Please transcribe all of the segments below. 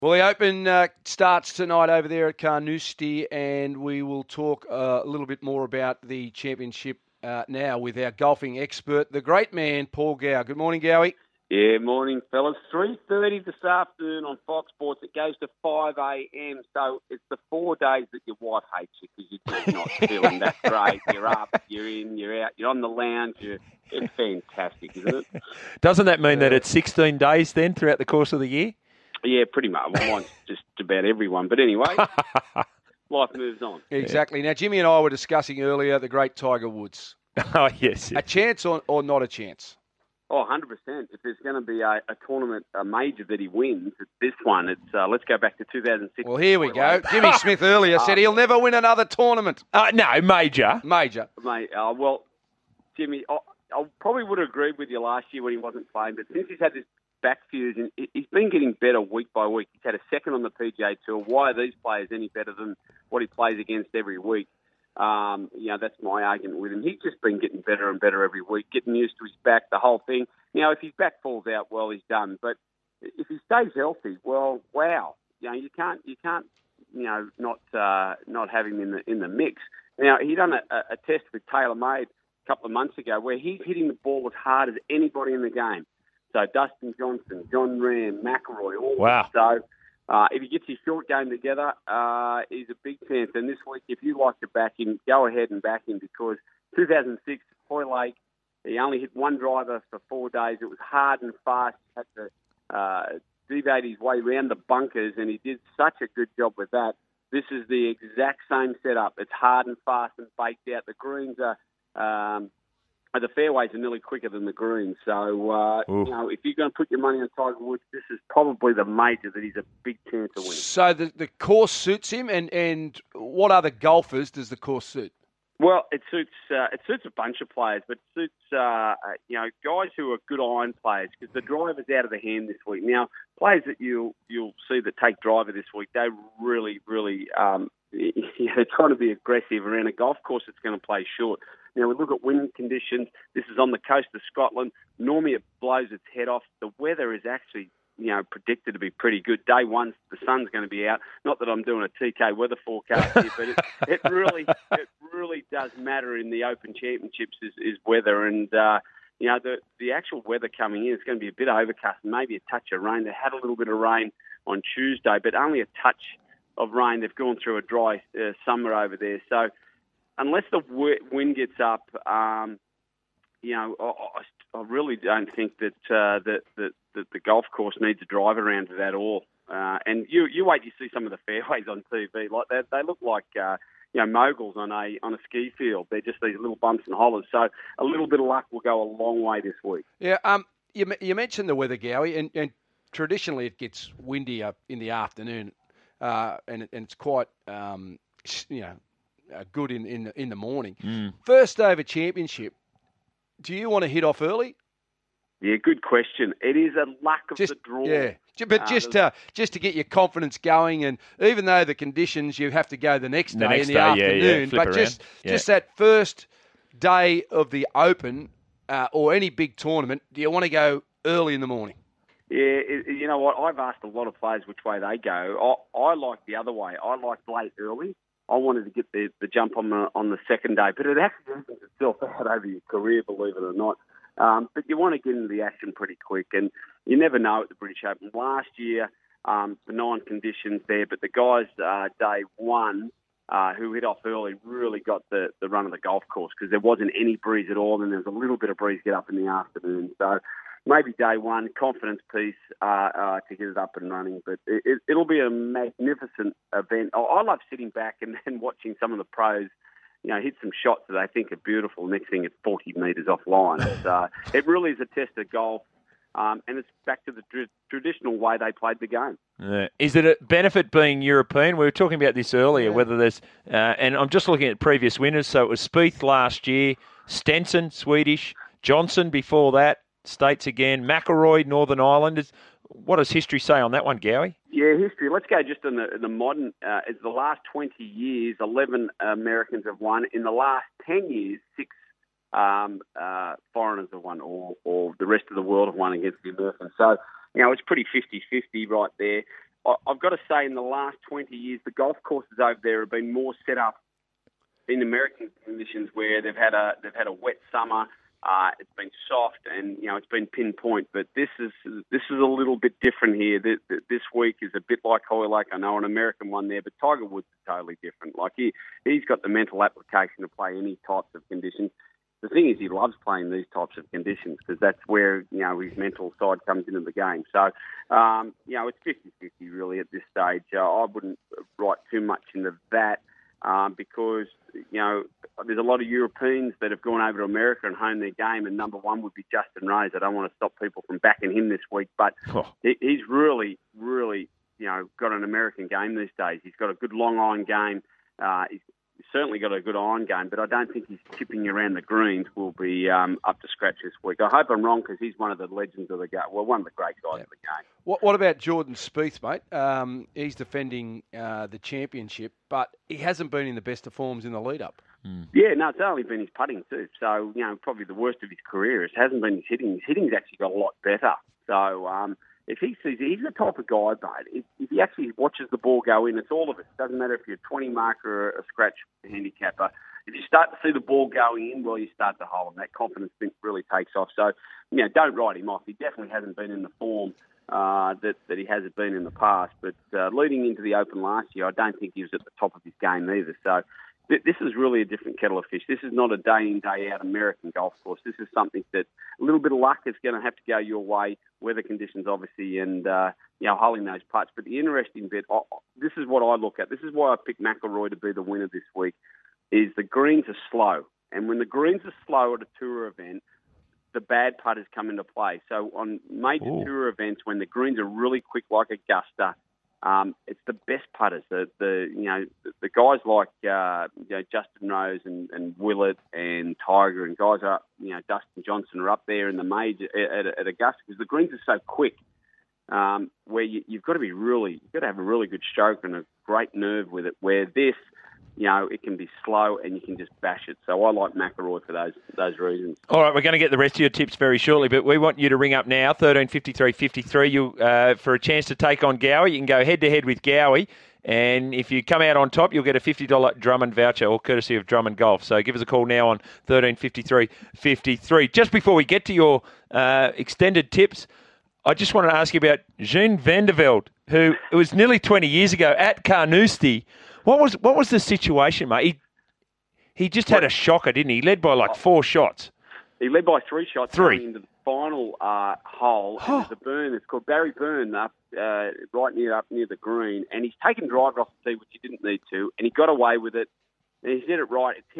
Well, the Open starts tonight over there at Carnoustie, and we will talk a little bit more about the championship now with our golfing expert, the great man, Paul Gow. Good morning, Gowie. Yeah, morning, fellas. 3:30 this afternoon on Fox Sports. It goes to 5 a.m. So it's the 4 days that your wife hates you because you're just not feeling that great. You're up, you're in, you're out, you're on the lounge. It's fantastic, isn't it? Doesn't that mean that it's 16 days then throughout the course of the year? Yeah, pretty much. Well, mine's just about everyone. But anyway, life moves on. Exactly. Now, Jimmy and I were discussing earlier the great Tiger Woods. Oh, yes. A chance or not a chance? Oh, 100%. If there's going to be a tournament, a major that he wins, it's this one. It's let's go back to 2006. Well, here we go. Jimmy Smith earlier said he'll never win another tournament. No, major. Major. Mate, well, Jimmy, I probably would have agreed with you last year when he wasn't playing, but since he's had this back fusion, he's been getting better week by week. He's had a second on the PGA Tour. Why are these players any better than what he plays against every week? That's my argument with him. He's just been getting better and better every week, getting used to his back, the whole thing. If his back falls out, well, he's done. But if he stays healthy, well, wow. You can't not have him in the mix. Now, he done a test with TaylorMade a couple of months ago where he's hitting the ball as hard as anybody in the game. So Dustin Johnson, John Ram, McIlroy, all wow. So if he gets his short game together, he's a big chance. And this week, if you like to back him, go ahead and back him because 2006, Hoylake, he only hit one driver for 4 days. It was hard and fast. He had to deviate his way around the bunkers, and he did such a good job with that. This is the exact same setup. It's hard and fast and baked out. The greens are... the fairways are nearly quicker than the greens. So, if you're going to put your money on Tiger Woods, this is probably the major that he's a big chance of winning. So the course suits him, and what other golfers does the course suit? Well, it suits a bunch of players, but it suits guys who are good iron players because the driver's out of the hand this week. Now, players that you'll see that take driver this week, they really, really they're trying to be aggressive around a golf course that's going to play short. Now, we look at wind conditions. This is on the coast of Scotland. Normally, it blows its head off. The weather is actually, predicted to be pretty good. Day one, the sun's going to be out. Not that I'm doing a TK weather forecast here, but it really does matter in the Open Championships is weather. And, the actual weather coming in, it's going to be a bit overcast and maybe a touch of rain. They had a little bit of rain on Tuesday, but only a touch of rain. They've gone through a dry summer over there. So, unless the wind gets up, I really don't think that the golf course needs a drive around it at all. And you wait, you see some of the fairways on TV, like they look like moguls on a ski field. They're just these little bumps and hollers. So a little bit of luck will go a long way this week. Yeah. You mentioned the weather, Gowie, and traditionally it gets windy in the afternoon, and it's quite good in the morning. First day of a championship, do you want to hit off early? Yeah, good question. It is a luck of the draw. Yeah, but just to get your confidence going, and even though the conditions, you have to go the next day in the afternoon, but just that first day of the Open or any big tournament, do you want to go early in the morning? Yeah, you know what? I've asked a lot of players which way they go. I like the other way. I like late early. I wanted to get the jump on the second day, but it actually evens itself out over your career, believe it or not. But you want to get into the action pretty quick, and you never know at the British Open. Last year, benign conditions there, but the guys day one who hit off early really got the run of the golf course because there wasn't any breeze at all, and there was a little bit of breeze get up in the afternoon. So maybe day one, confidence piece to get it up and running. But it'll be a magnificent event. I love sitting back and watching some of the pros, hit some shots that I think are beautiful. Next thing, it's 40 metres offline. It really is a test of golf. And it's back to the traditional way they played the game. Is it a benefit being European? We were talking about this earlier, whether there's... and I'm just looking at previous winners. So it was Spieth last year, Stenson, Swedish, Johnson before that, States again, McIlroy, Northern Ireland. What does history say on that one, Gowie? Yeah, history. Let's go just in the modern. It's the last 20 years, 11 Americans have won. In the last 10 years, 6 foreigners have won, or the rest of the world have won against the Americans. So, it's pretty 50-50 right there. I've got to say, in the last 20 years, the golf courses over there have been more set up in American conditions where they've had a wet summer. It's been soft and it's been pinpoint, but this is a little bit different here. This week is a bit like Hoylake. I know an American one there, but Tiger Woods is totally different. Like he's got the mental application to play any types of conditions. The thing is, he loves playing these types of conditions because that's where his mental side comes into the game. So it's 50-50 really at this stage. I wouldn't write too much into that. Because, there's a lot of Europeans that have gone over to America and honed their game, and number one would be Justin Rose. I don't want to stop people from backing him this week, but he's really, really, got an American game these days. He's got a good long iron game. He's certainly got a good iron game, but I don't think his chipping around the greens will be up to scratch this week. I hope I'm wrong because he's one of the legends of the game. Well, one of the great guys of the game. What about Jordan Spieth, mate? He's defending the championship, but he hasn't been in the best of forms in the lead-up. Yeah, no, it's only been his putting too. So, probably the worst of his career. It hasn't been his hitting. His hitting's actually got a lot better. So, if he sees it, he's the type of guy, mate. If he actually watches the ball go in, it's all of it. It doesn't matter if you're a 20 marker or a scratch handicapper. If you start to see the ball going in, well, you start to hold, and that confidence really takes off. So, don't write him off. He definitely hasn't been in the form that he has been in the past. But leading into the Open last year, I don't think he was at the top of his game either. So this is really a different kettle of fish. This is not a day-in, day-out American golf course. This is something that a little bit of luck is going to have to go your way, weather conditions obviously, and holding those putts. But the interesting bit, this is what I look at. This is why I picked McIlroy to be the winner this week, is the greens are slow. And when the greens are slow at a tour event, the bad putters come into play. So on major tour events, when the greens are really quick like Augusta, it's the best putters. The guys like Justin Rose and Willett and Tiger and guys are Dustin Johnson are up there in the major at Augusta because the greens are so quick. Where you've got to have a really good stroke and a great nerve with it. Where this, it can be slow and you can just bash it. So I like McIlroy for those reasons. All right, we're going to get the rest of your tips very shortly, but we want you to ring up now, 1353 53. You for a chance to take on Gowie. You can go head-to-head with Gowie, and if you come out on top, you'll get a $50 Drummond voucher, all courtesy of Drummond Golf. So give us a call now on 1353 53. Just before we get to your extended tips, I just wanted to ask you about Jean van der Velde, who it was nearly 20 years ago at Carnoustie. What was the situation, mate? He just had a shocker, didn't he? He led by 4 shots. He led by 3 shots going into the final hole. And there's a burn. It's called Barry Burn up near the green, and he's taken driver off the tee, which he didn't need to, and he got away with it. And he's hit it right. It's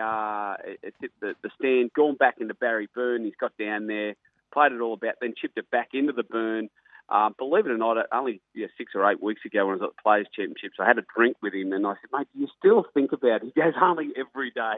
hit the stand, gone back into Barry Burn. He's got down there, played it all about, then chipped it back into the burn. Believe it or not, only 6 or 8 weeks ago when I was at the Players' Championships, I had a drink with him and I said, mate, do you still think about it? He goes, only every day.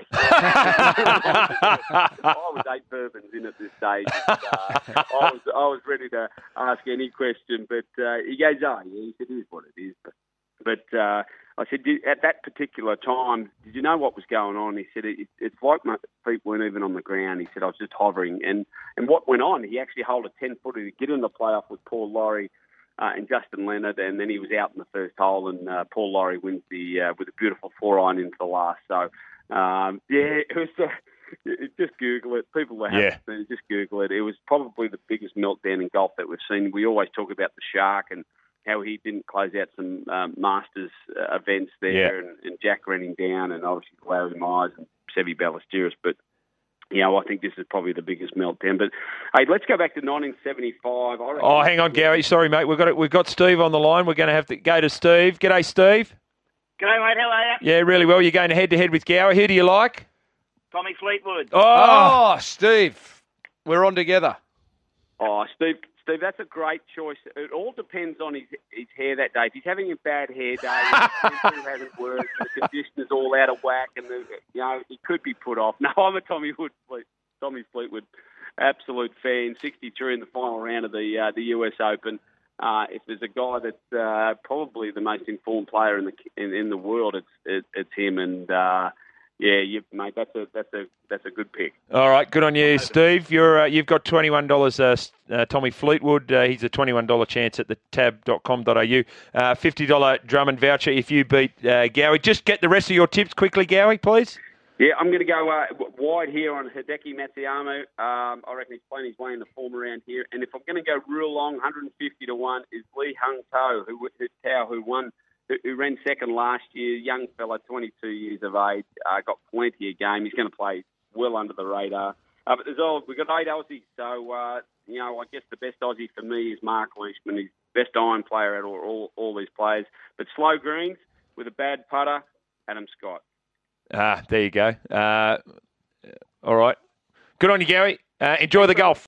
I was 8 bourbons in at this stage. And, I was ready to ask any question, but he goes, oh, yeah, he said, it is what it is. But I said, at that particular time, did you know what was going on? He said, it's like my feet weren't even on the ground. He said, I was just hovering. And what went on, he actually held a 10-footer to get in the playoff with Paul Lawrie and Justin Leonard, and then he was out in the first hole, and Paul Lawrie wins with a beautiful 4-iron into the last. So, it was... just Google it. People that haven't seen it, just Google it. It was probably the biggest meltdown in golf that we've seen. We always talk about the Shark and how he didn't close out some Masters events there, and Jack ran him down, and obviously Larry Myers and Seve Ballesteros. But, I think this is probably the biggest meltdown. But, hey, let's go back to 1975. Hang on, Gary. Sorry, mate. We've got Steve on the line. We're going to have to go to Steve. G'day, Steve. G'day, mate. How are you? Yeah, really well. You're going head-to-head with Gowie. Who do you like? Tommy Fleetwood. Oh, Steve. We're on together. Oh, Steve, that's a great choice. It all depends on his hair that day. If he's having a bad hair day, his shampoo hasn't worked, the conditioner's all out of whack, and he could be put off. No, I'm a Tommy Fleetwood absolute fan. 63 in the final round of the US Open. If there's a guy that's probably the most informed player in the world, it's him. And Yeah, mate, that's a good pick. All right, good on you, Steve. You've got $21. Tommy Fleetwood, he's a $21 chance at the tab.com.au. $50 Drummond voucher if you beat Gowie. Just get the rest of your tips quickly, Gowie, please. Yeah, I'm going to go wide here on Hideki Matsuyama. I reckon he's playing his way in the form around here. And if I'm going to go real long, 150 to 1 is Lee Hung Tao, who ran second last year. Young fella, 22 years of age, got plenty of game. He's going to play well under the radar. But we've got 8 Aussies, so I guess the best Aussie for me is Mark Leishman. He's best iron player out of all these players. But slow greens with a bad putter, Adam Scott. There you go. All right. Good on you, Gary. Enjoy the golf.